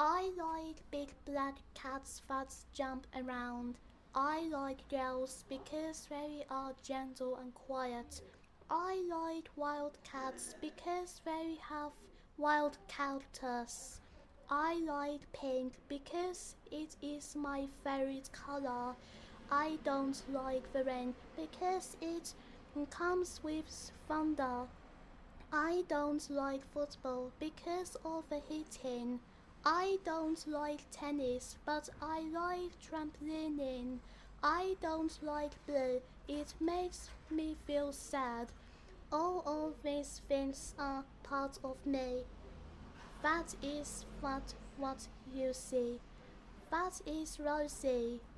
I like big black cats that jump around. I like girls because they are gentle and quiet. I like wild cats because they have wild characters. I like pink because it is my favorite color. I don't like the rain because it comes with thunder. I don't like football because of the hitting. I don't like tennis, but I like trampolining. I don't like blue, it makes me feel sad. All of these things are part of me. That is what you see. That is Rosie.